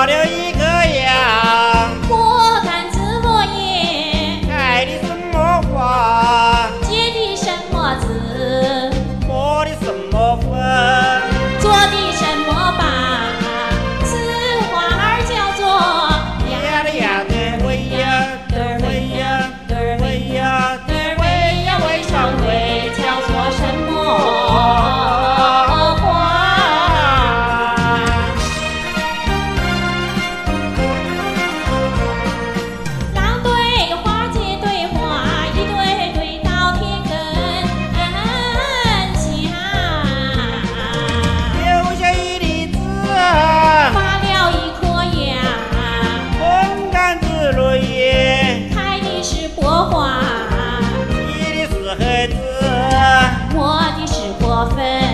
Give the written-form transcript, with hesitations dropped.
落了一个羊， 果敢子落叶， 开的什么花？ 结的什么子？ 磨的什么粉？ 做的什么吧？此花儿叫做呀的呀的喂呀的喂呀的喂呀的喂呀喂上喂， 叫做什么花？郎对花，姐对花，一对对到天根下， 留下一粒子， 发了一颗芽， 红杆子落叶， 开的是薄花， 你的是黑子。 我的是薄粉。